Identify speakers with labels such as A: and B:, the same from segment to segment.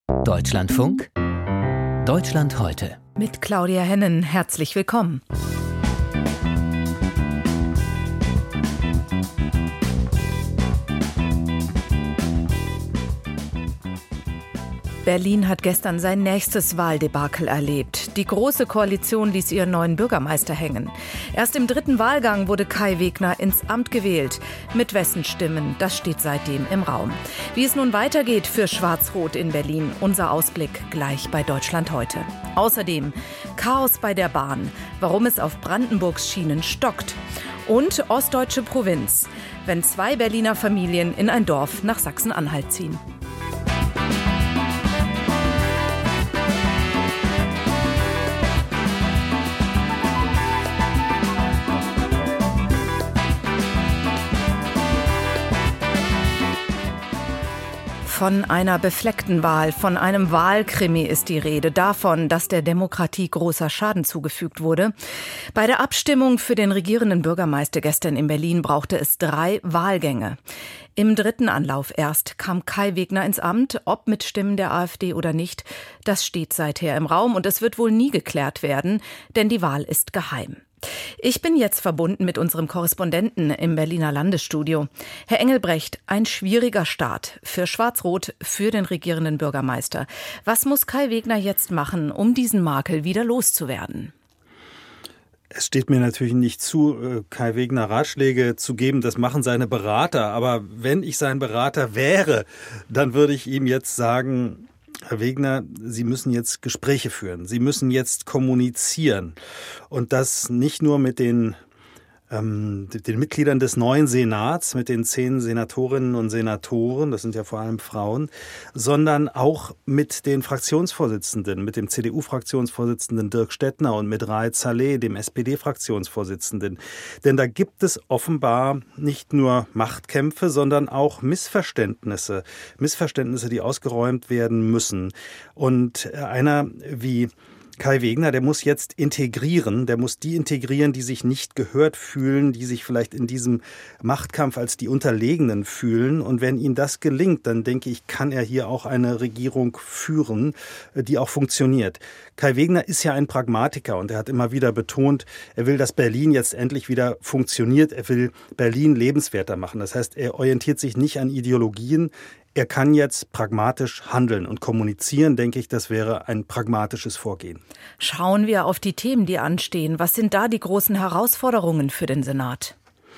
A: Deutschlandfunk, Deutschland heute.
B: Mit Claudia Hennen, herzlich willkommen. Berlin hat gestern sein nächstes Wahldebakel erlebt. Die Große Koalition ließ ihren neuen Bürgermeister hängen. Erst im 3. Wahlgang wurde Kai Wegner ins Amt gewählt. Mit wessen Stimmen, das steht seitdem im Raum. Wie es nun weitergeht für Schwarz-Rot in Berlin, unser Ausblick gleich bei Deutschland heute. Außerdem Chaos bei der Bahn, warum es auf Brandenburgs Schienen stockt. Und ostdeutsche Provinz, wenn 2 Berliner Familien in ein Dorf nach Sachsen-Anhalt ziehen. Von einer befleckten Wahl, von einem Wahlkrimi ist die Rede. Davon, dass der Demokratie großer Schaden zugefügt wurde. Bei der Abstimmung für den regierenden Bürgermeister gestern in Berlin brauchte es 3 Wahlgänge. Im 3. Anlauf erst kam Kai Wegner ins Amt, ob mit Stimmen der AfD oder nicht. Das steht seither im Raum und es wird wohl nie geklärt werden, denn die Wahl ist geheim. Ich bin jetzt verbunden mit unserem Korrespondenten im Berliner Landesstudio. Herr Engelbrecht, ein schwieriger Start für Schwarz-Rot, für den regierenden Bürgermeister. Was muss Kai Wegner jetzt machen, um diesen Makel wieder loszuwerden?
C: Es steht mir natürlich nicht zu, Kai Wegner Ratschläge zu geben. Das machen seine Berater. Aber wenn ich sein Berater wäre, dann würde ich ihm jetzt sagen: Herr Wegner, Sie müssen jetzt Gespräche führen. Sie müssen jetzt kommunizieren. Und das nicht nur mit den Mitgliedern des neuen Senats, mit den 10 Senatorinnen und Senatoren, das sind ja vor allem Frauen, sondern auch mit den Fraktionsvorsitzenden, mit dem CDU-Fraktionsvorsitzenden Dirk Stettner und mit Raed Saleh, dem SPD-Fraktionsvorsitzenden. Denn da gibt es offenbar nicht nur Machtkämpfe, sondern auch Missverständnisse, die ausgeräumt werden müssen. Und einer wie Kai Wegner, der muss jetzt integrieren, der muss die integrieren, die sich nicht gehört fühlen, die sich vielleicht in diesem Machtkampf als die Unterlegenen fühlen. Und wenn ihm das gelingt, dann denke ich, kann er hier auch eine Regierung führen, die auch funktioniert. Kai Wegner ist ja ein Pragmatiker und er hat immer wieder betont, er will, dass Berlin jetzt endlich wieder funktioniert. Er will Berlin lebenswerter machen. Das heißt, er orientiert sich nicht an Ideologien. Er kann jetzt pragmatisch handeln und kommunizieren, denke ich, das wäre ein pragmatisches Vorgehen.
B: Schauen wir auf die Themen, die anstehen. Was sind da die großen Herausforderungen für den Senat?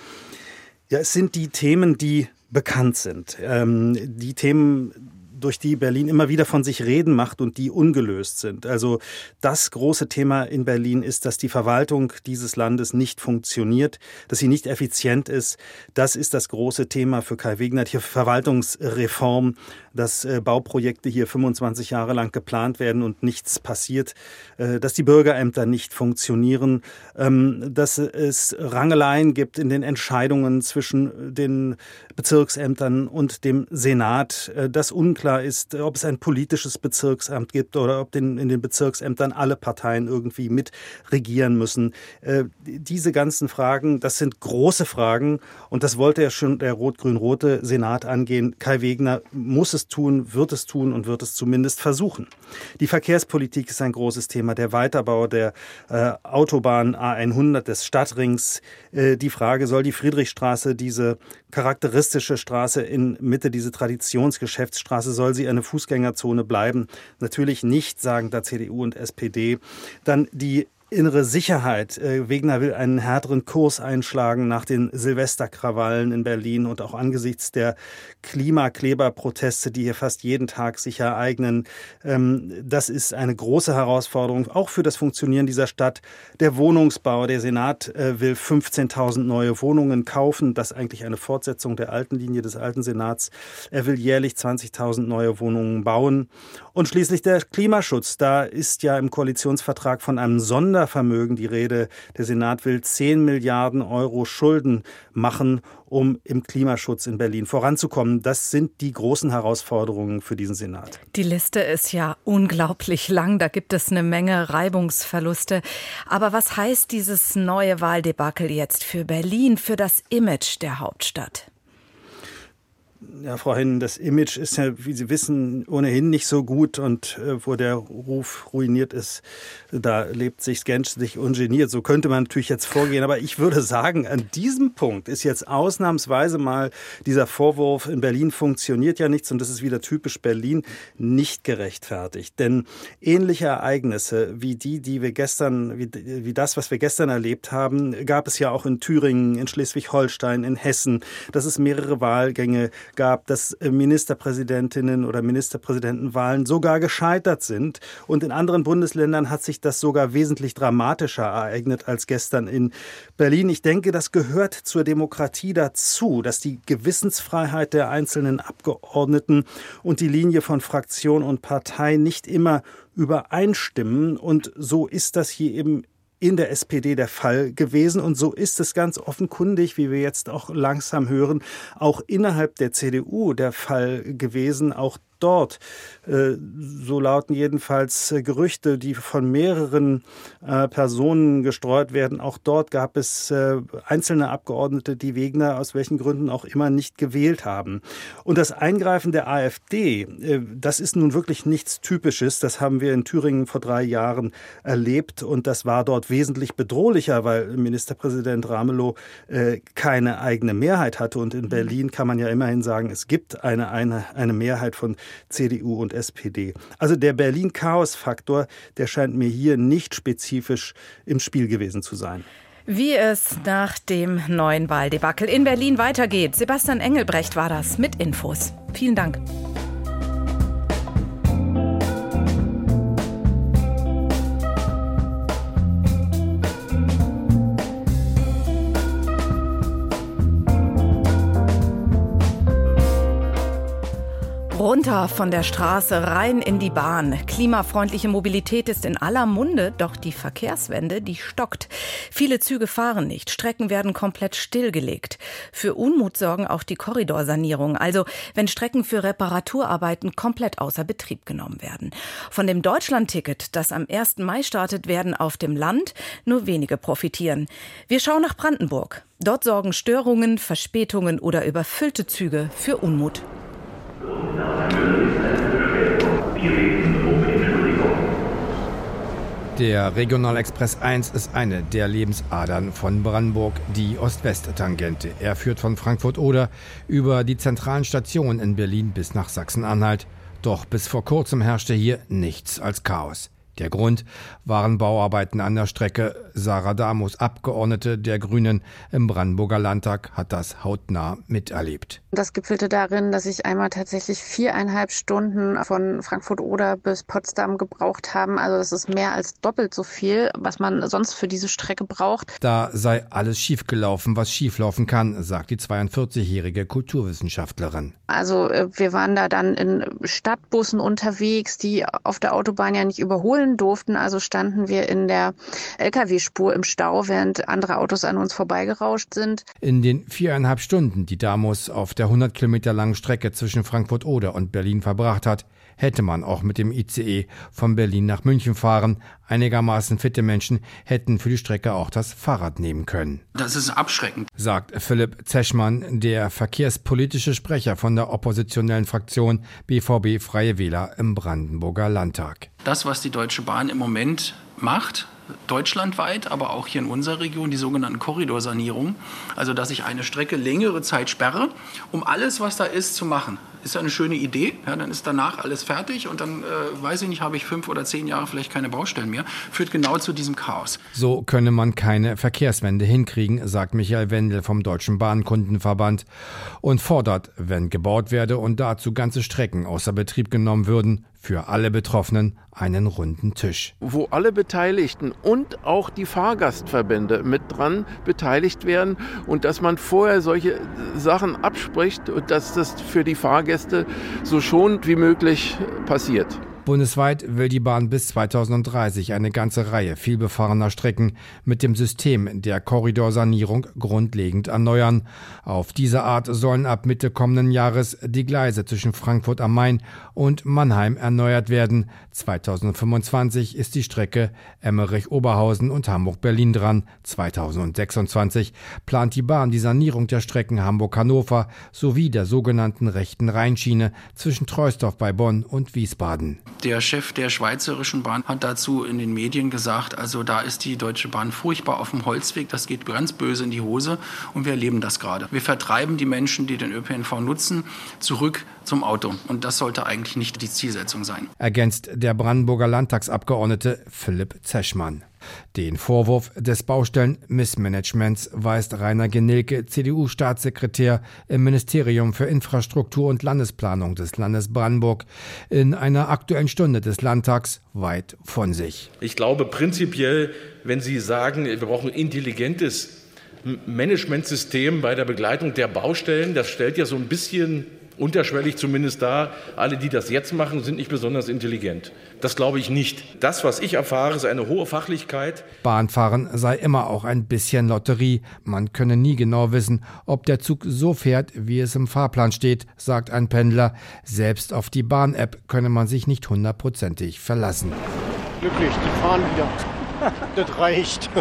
C: Ja, es sind die Themen, die bekannt sind. Die Themen, durch die Berlin immer wieder von sich reden macht und die ungelöst sind. Also das große Thema in Berlin ist, dass die Verwaltung dieses Landes nicht funktioniert, dass sie nicht effizient ist. Das ist das große Thema für Kai Wegner. Die Verwaltungsreform, dass Bauprojekte hier 25 Jahre lang geplant werden und nichts passiert, dass die Bürgerämter nicht funktionieren, dass es Rangeleien gibt in den Entscheidungen zwischen den Bezirksämtern und dem Senat, dass unklar ist, ob es ein politisches Bezirksamt gibt oder ob in den Bezirksämtern alle Parteien irgendwie mit regieren müssen. Diese ganzen Fragen, das sind große Fragen und das wollte ja schon der rot-grün-rote Senat angehen. Kai Wegner muss es tun, wird es tun und wird es zumindest versuchen. Die Verkehrspolitik ist ein großes Thema. Der Weiterbau der Autobahn A100 des Stadtrings. Die Frage, soll die Friedrichstraße, diese charakteristische Straße in Mitte, diese Traditionsgeschäftsstraße, soll sie eine Fußgängerzone bleiben? Natürlich nicht, sagen da CDU und SPD. Dann die innere Sicherheit. Wegner will einen härteren Kurs einschlagen nach den Silvesterkrawallen in Berlin und auch angesichts der Klimakleberproteste, die hier fast jeden Tag sich ereignen. Das ist eine große Herausforderung, auch für das Funktionieren dieser Stadt. Der Wohnungsbau, der Senat will 15.000 neue Wohnungen kaufen. Das ist eigentlich eine Fortsetzung der alten Linie des alten Senats. Er will jährlich 20.000 neue Wohnungen bauen. Und schließlich der Klimaschutz. Da ist ja im Koalitionsvertrag von einem Sondervermögen die Rede. Der Senat will 10 Milliarden Euro Schulden machen, um im Klimaschutz in Berlin voranzukommen. Das sind die großen Herausforderungen für diesen Senat.
B: Die Liste ist ja unglaublich lang. Da gibt es eine Menge Reibungsverluste. Aber was heißt dieses neue Wahldebakel jetzt für Berlin, für das Image der Hauptstadt?
C: Ja, Frau Hennen, das Image ist ja, wie Sie wissen, ohnehin nicht so gut und wo der Ruf ruiniert ist, da lebt sich gänzlich ungeniert. So könnte man natürlich jetzt vorgehen, aber ich würde sagen, an diesem Punkt ist jetzt ausnahmsweise mal dieser Vorwurf, in Berlin funktioniert ja nichts und das ist wieder typisch Berlin, nicht gerechtfertigt. Denn ähnliche Ereignisse wie wie das, was wir gestern erlebt haben, gab es ja auch in Thüringen, in Schleswig-Holstein, in Hessen, dass es mehrere Wahlgänge gab, dass Ministerpräsidentinnen oder Ministerpräsidentenwahlen sogar gescheitert sind. Und in anderen Bundesländern hat sich das sogar wesentlich dramatischer ereignet als gestern in Berlin. Ich denke, das gehört zur Demokratie dazu, dass die Gewissensfreiheit der einzelnen Abgeordneten und die Linie von Fraktion und Partei nicht immer übereinstimmen. Und so ist das hier eben in der SPD der Fall gewesen. Und so ist es ganz offenkundig, wie wir jetzt auch langsam hören, auch innerhalb der CDU der Fall gewesen. Auch dort, so lauten jedenfalls Gerüchte, die von mehreren Personen gestreut werden. Auch dort gab es einzelne Abgeordnete, die Wegner aus welchen Gründen auch immer nicht gewählt haben. Und das Eingreifen der AfD, das ist nun wirklich nichts Typisches. Das haben wir in Thüringen vor 3 Jahren erlebt und das war dort wesentlich bedrohlicher, weil Ministerpräsident Ramelow keine eigene Mehrheit hatte. Und in Berlin kann man ja immerhin sagen, es gibt eine Mehrheit von CDU und SPD. Also der Berlin-Chaos-Faktor, der scheint mir hier nicht spezifisch im Spiel gewesen zu sein.
B: Wie es nach dem neuen Wahldebakel in Berlin weitergeht. Sebastian Engelbrecht war das mit Infos. Vielen Dank. Runter von der Straße, rein in die Bahn. Klimafreundliche Mobilität ist in aller Munde, doch die Verkehrswende, die stockt. Viele Züge fahren nicht, Strecken werden komplett stillgelegt. Für Unmut sorgen auch die Korridorsanierungen, also wenn Strecken für Reparaturarbeiten komplett außer Betrieb genommen werden. Von dem Deutschlandticket, das am 1. Mai startet, werden auf dem Land nur wenige profitieren. Wir schauen nach Brandenburg. Dort sorgen Störungen, Verspätungen oder überfüllte Züge für Unmut.
D: Der Regionalexpress 1 ist eine der Lebensadern von Brandenburg, die Ost-West-Tangente. Er führt von Frankfurt-Oder über die zentralen Stationen in Berlin bis nach Sachsen-Anhalt. Doch bis vor kurzem herrschte hier nichts als Chaos. Der Grund waren Bauarbeiten an der Strecke. Sarah Damus, Abgeordnete der Grünen im Brandenburger Landtag, hat das hautnah miterlebt.
E: Das gipfelte darin, dass ich einmal tatsächlich 4,5 Stunden von Frankfurt-Oder bis Potsdam gebraucht haben. Also das ist mehr als doppelt so viel, was man sonst für diese Strecke braucht.
D: Da sei alles schiefgelaufen, was schieflaufen kann, sagt die 42-jährige Kulturwissenschaftlerin.
E: Also wir waren da dann in Stadtbussen unterwegs, die auf der Autobahn ja nicht überholen durften. Also standen wir in der LKW-Spur im Stau, während andere Autos an uns vorbeigerauscht sind.
D: In den 4,5 Stunden, die Damus auf der 100 Kilometer langen Strecke zwischen Frankfurt-Oder und Berlin verbracht hat, hätte man auch mit dem ICE von Berlin nach München fahren. Einigermaßen fitte Menschen hätten für die Strecke auch das Fahrrad nehmen können.
F: Das ist abschreckend,
D: sagt Philipp Zeschmann, der verkehrspolitische Sprecher von der oppositionellen Fraktion BVB Freie Wähler im Brandenburger Landtag.
F: Das, was die Deutsche Bahn im Moment macht, deutschlandweit, aber auch hier in unserer Region, die sogenannten Korridorsanierungen, also dass ich eine Strecke längere Zeit sperre, um alles, was da ist, zu machen. Ist ja eine schöne Idee, ja, dann ist danach alles fertig und dann, weiß ich nicht, habe ich 5 oder 10 Jahre vielleicht keine Baustellen mehr, führt genau zu diesem Chaos.
D: So könne man keine Verkehrswende hinkriegen, sagt Michael Wendel vom Deutschen Bahnkundenverband und fordert, wenn gebaut werde und dazu ganze Strecken außer Betrieb genommen würden, für alle Betroffenen einen runden Tisch.
G: Wo alle Beteiligten und auch die Fahrgastverbände mit dran beteiligt werden und dass man vorher solche Sachen abspricht und dass das für die Fahrgäste so schonend wie möglich passiert.
D: Bundesweit will die Bahn bis 2030 eine ganze Reihe vielbefahrener Strecken mit dem System der Korridorsanierung grundlegend erneuern. Auf diese Art sollen ab Mitte kommenden Jahres die Gleise zwischen Frankfurt am Main und Mannheim erneuert werden. 2025 ist die Strecke Emmerich-Oberhausen und Hamburg-Berlin dran. 2026 plant die Bahn die Sanierung der Strecken Hamburg-Hannover sowie der sogenannten rechten Rheinschiene zwischen Troisdorf bei Bonn und Wiesbaden.
F: Der Chef der Schweizerischen Bahn hat dazu in den Medien gesagt, also da ist die Deutsche Bahn furchtbar auf dem Holzweg, das geht ganz böse in die Hose und wir erleben das gerade. Wir vertreiben die Menschen, die den ÖPNV nutzen, zurück zum Auto und das sollte eigentlich nicht die Zielsetzung sein.
D: Ergänzt der Brandenburger Landtagsabgeordnete Philipp Zeschmann. Den Vorwurf des Baustellen-Missmanagements weist Rainer Genilke, CDU-Staatssekretär im Ministerium für Infrastruktur und Landesplanung des Landes Brandenburg, in einer Aktuellen Stunde des Landtags weit von sich.
H: Ich glaube prinzipiell, wenn Sie sagen, wir brauchen ein intelligentes Managementsystem bei der Begleitung der Baustellen, das stellt ja so ein bisschen unterschwellig zumindest dar, alle, die das jetzt machen, sind nicht besonders intelligent. Das glaube ich nicht. Das, was ich erfahre, ist eine hohe Fachlichkeit.
D: Bahnfahren sei immer auch ein bisschen Lotterie. Man könne nie genau wissen, ob der Zug so fährt, wie es im Fahrplan steht, sagt ein Pendler. Selbst auf die Bahn-App könne man sich nicht 100%ig verlassen.
I: Glücklich, die fahren wieder. Das reicht.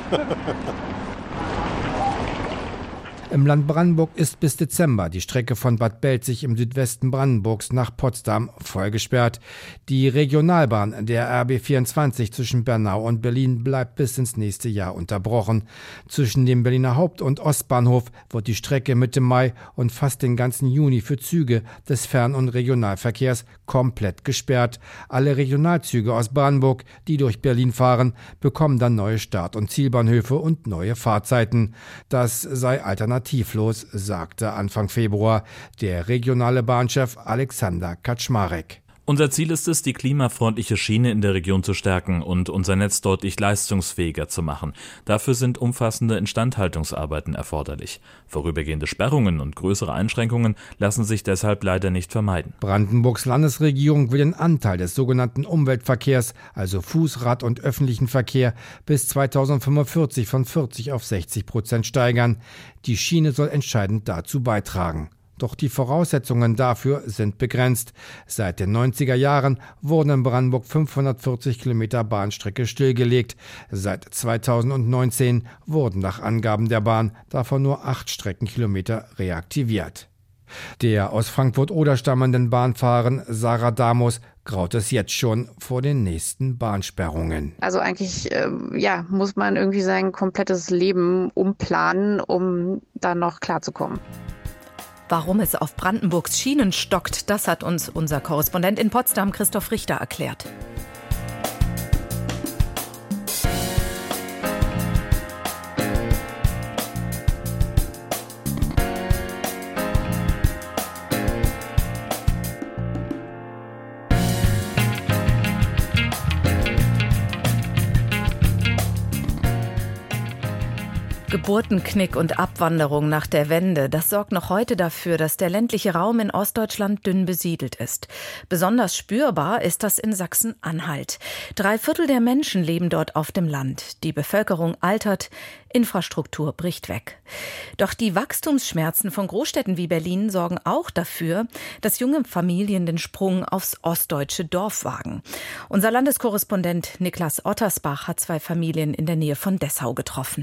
D: Im Land Brandenburg ist bis Dezember die Strecke von Bad Belzig im Südwesten Brandenburgs nach Potsdam voll gesperrt. Die Regionalbahn der RB 24 zwischen Bernau und Berlin bleibt bis ins nächste Jahr unterbrochen. Zwischen dem Berliner Haupt- und Ostbahnhof wird die Strecke Mitte Mai und fast den ganzen Juni für Züge des Fern- und Regionalverkehrs komplett gesperrt. Alle Regionalzüge aus Brandenburg, die durch Berlin fahren, bekommen dann neue Start- und Zielbahnhöfe und neue Fahrzeiten. Das sei alternativlos, sagte Anfang Februar der regionale Bahnchef Alexander Kaczmarek.
J: Unser Ziel ist es, die klimafreundliche Schiene in der Region zu stärken und unser Netz deutlich leistungsfähiger zu machen. Dafür sind umfassende Instandhaltungsarbeiten erforderlich. Vorübergehende Sperrungen und größere Einschränkungen lassen sich deshalb leider nicht vermeiden.
D: Brandenburgs Landesregierung will den Anteil des sogenannten Umweltverkehrs, also Fuß-, Rad- und öffentlichen Verkehr, bis 2045 von 40% auf 60% steigern. Die Schiene soll entscheidend dazu beitragen. Doch die Voraussetzungen dafür sind begrenzt. Seit den 90er Jahren wurden in Brandenburg 540 Kilometer Bahnstrecke stillgelegt. Seit 2019 wurden nach Angaben der Bahn davon nur 8 Streckenkilometer reaktiviert. Der aus Frankfurt-Oder stammenden Bahnfahrerin Sarah Damus graut es jetzt schon vor den nächsten Bahnsperrungen.
E: Also eigentlich muss man irgendwie sein komplettes Leben umplanen, um dann noch klarzukommen.
B: Warum es auf Brandenburgs Schienen stockt, das hat uns unser Korrespondent in Potsdam, Christoph Richter, erklärt. Geburtenknick und Abwanderung nach der Wende, das sorgt noch heute dafür, dass der ländliche Raum in Ostdeutschland dünn besiedelt ist. Besonders spürbar ist das in Sachsen-Anhalt. 3/4 der Menschen leben dort auf dem Land. Die Bevölkerung altert, Infrastruktur bricht weg. Doch die Wachstumsschmerzen von Großstädten wie Berlin sorgen auch dafür, dass junge Familien den Sprung aufs ostdeutsche Dorf wagen. Unser Landeskorrespondent Niklas Ottersbach hat 2 Familien in der Nähe von Dessau getroffen.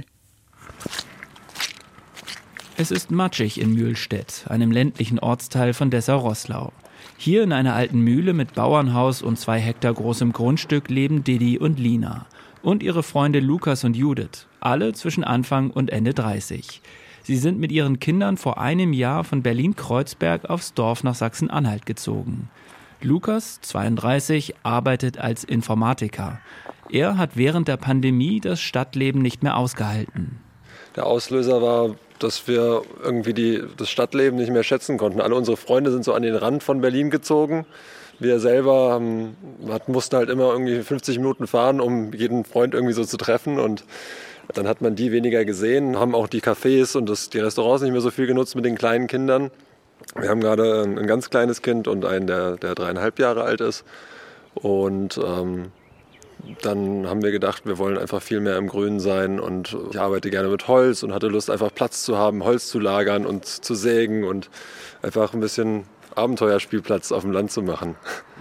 K: Es ist matschig in Mühlstedt, einem ländlichen Ortsteil von Dessau-Roßlau. Hier in einer alten Mühle mit Bauernhaus und 2 Hektar großem Grundstück leben Didi und Lina. Und ihre Freunde Lukas und Judith, alle zwischen Anfang und Ende 30. Sie sind mit ihren Kindern vor einem Jahr von Berlin-Kreuzberg aufs Dorf nach Sachsen-Anhalt gezogen. Lukas, 32, arbeitet als Informatiker. Er hat während der Pandemie das Stadtleben nicht mehr ausgehalten.
L: Der Auslöser war, dass wir irgendwie das Stadtleben nicht mehr schätzen konnten. Alle unsere Freunde sind so an den Rand von Berlin gezogen. Wir selber mussten halt immer irgendwie 50 Minuten fahren, um jeden Freund irgendwie so zu treffen. Und dann hat man die weniger gesehen, haben auch die Cafés und die Restaurants nicht mehr so viel genutzt mit den kleinen Kindern. Wir haben gerade ein ganz kleines Kind und einen, der 3,5 Jahre alt ist. Und dann haben wir gedacht, wir wollen einfach viel mehr im Grünen sein und ich arbeite gerne mit Holz und hatte Lust, einfach Platz zu haben, Holz zu lagern und zu sägen und einfach ein bisschen Abenteuerspielplatz auf dem Land zu machen.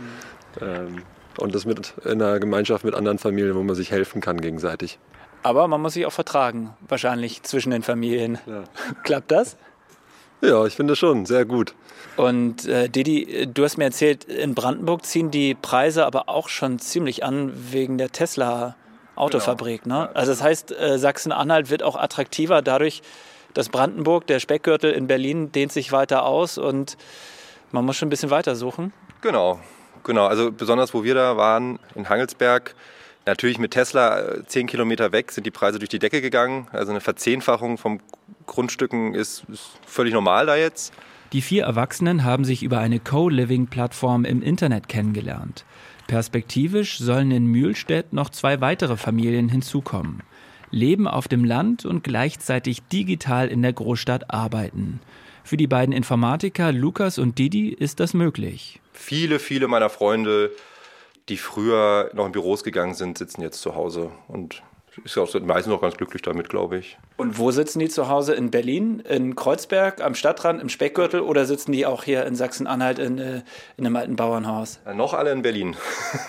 L: Und das in einer Gemeinschaft mit anderen Familien, wo man sich helfen kann gegenseitig.
K: Aber man muss sich auch vertragen, wahrscheinlich zwischen den Familien. Ja. Klappt das?
L: Ja, ich finde schon, sehr gut.
K: Und Didi, du hast mir erzählt, in Brandenburg ziehen die Preise aber auch schon ziemlich an wegen der Tesla-Autofabrik. Genau. Ne? Also das heißt, Sachsen-Anhalt wird auch attraktiver dadurch, dass Brandenburg, der Speckgürtel in Berlin, dehnt sich weiter aus und man muss schon ein bisschen weiter suchen.
M: Genau. Also besonders, wo wir da waren, in Hangelsberg, natürlich mit Tesla 10 Kilometer weg sind die Preise durch die Decke gegangen. Also eine Verzehnfachung von Grundstücken ist völlig normal da jetzt.
K: Die 4 Erwachsenen haben sich über eine Co-Living-Plattform im Internet kennengelernt. Perspektivisch sollen in Mühlstedt noch 2 weitere Familien hinzukommen. Leben auf dem Land und gleichzeitig digital in der Großstadt arbeiten. Für die beiden Informatiker Lukas und Didi ist das möglich.
M: Viele meiner Freunde, die früher noch in Büros gegangen sind, sitzen jetzt zu Hause und ist auch meistens noch ganz glücklich damit, glaube ich.
K: Und wo sitzen die zu Hause? In Berlin, in Kreuzberg, am Stadtrand, im Speckgürtel oder sitzen die auch hier in Sachsen-Anhalt in einem alten Bauernhaus?
M: Ja, noch alle in Berlin.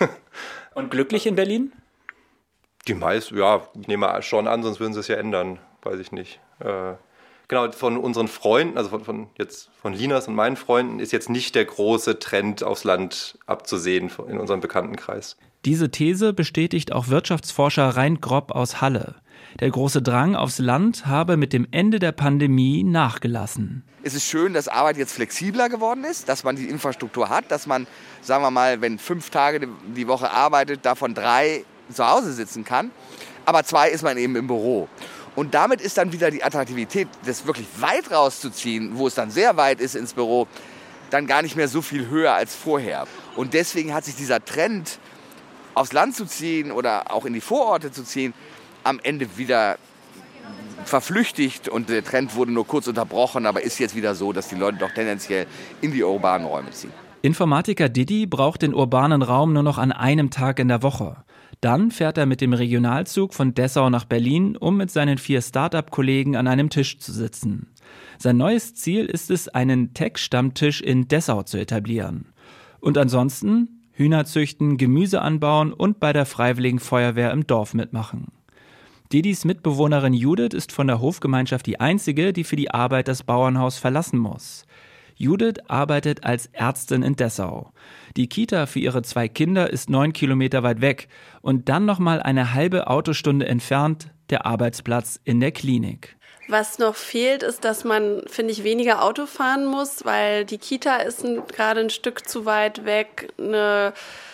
K: Und glücklich in Berlin?
M: Die meisten, ja, ich nehme schon an, sonst würden sie es ja ändern, weiß ich nicht. Genau, von unseren Freunden, also von Linas und meinen Freunden, ist jetzt nicht der große Trend aufs Land abzusehen in unserem Bekanntenkreis.
K: Diese These bestätigt auch Wirtschaftsforscher Rein Grob aus Halle. Der große Drang aufs Land habe mit dem Ende der Pandemie nachgelassen.
N: Es ist schön, dass Arbeit jetzt flexibler geworden ist, dass man die Infrastruktur hat, dass man, sagen wir mal, wenn 5 Tage die Woche arbeitet, davon 3 zu Hause sitzen kann. Aber 2 ist man eben im Büro. Und damit ist dann wieder die Attraktivität, das wirklich weit rauszuziehen, wo es dann sehr weit ist ins Büro, dann gar nicht mehr so viel höher als vorher. Und deswegen hat sich dieser Trend, aufs Land zu ziehen oder auch in die Vororte zu ziehen, am Ende wieder verflüchtigt. Und der Trend wurde nur kurz unterbrochen, aber ist jetzt wieder so, dass die Leute doch tendenziell in die urbanen Räume ziehen.
K: Informatiker Didi braucht den urbanen Raum nur noch an einem Tag in der Woche. Dann fährt er mit dem Regionalzug von Dessau nach Berlin, um mit seinen 4 Start-up-Kollegen an einem Tisch zu sitzen. Sein neues Ziel ist es, einen Tech-Stammtisch in Dessau zu etablieren. Und ansonsten Hühner züchten, Gemüse anbauen und bei der Freiwilligen Feuerwehr im Dorf mitmachen. Didis Mitbewohnerin Judith ist von der Hofgemeinschaft die einzige, die für die Arbeit das Bauernhaus verlassen muss. Judith arbeitet als Ärztin in Dessau. Die Kita für ihre 2 Kinder ist 9 Kilometer weit weg und dann nochmal eine halbe Autostunde entfernt der Arbeitsplatz in der Klinik.
O: Was noch fehlt, ist, dass man, finde ich, weniger Auto fahren muss, weil die Kita ist gerade ein Stück zu weit weg. Eine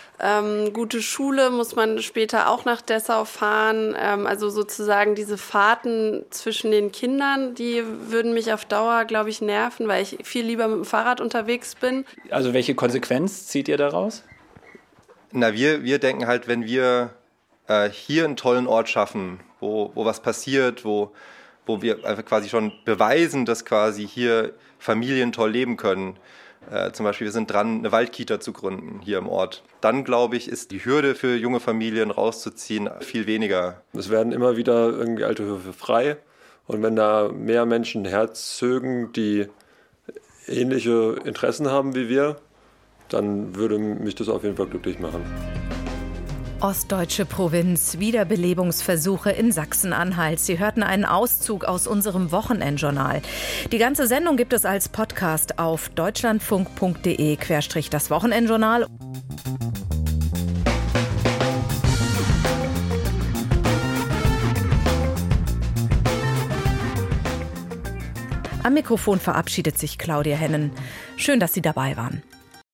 O: gute Schule muss man später auch nach Dessau fahren. Also sozusagen diese Fahrten zwischen den Kindern, die würden mich auf Dauer, glaube ich, nerven, weil ich viel lieber mit dem Fahrrad unterwegs bin.
K: Also welche Konsequenz zieht ihr daraus?
M: Na, wir denken halt, wenn wir hier einen tollen Ort schaffen, wo was passiert, wo wir einfach quasi schon beweisen, dass quasi hier Familien toll leben können. Zum Beispiel, wir sind dran, eine Waldkita zu gründen hier im Ort. Dann, glaube ich, ist die Hürde für junge Familien rauszuziehen viel weniger.
L: Es werden immer wieder irgendwie alte Höfe frei. Und wenn da mehr Menschen herzögen, die ähnliche Interessen haben wie wir, dann würde mich das auf jeden Fall glücklich machen.
B: Ostdeutsche Provinz, Wiederbelebungsversuche in Sachsen-Anhalt. Sie hörten einen Auszug aus unserem Wochenendjournal. Die ganze Sendung gibt es als Podcast auf deutschlandfunk.de/das Wochenendjournal. Am Mikrofon verabschiedet sich Claudia Hennen. Schön, dass Sie dabei waren.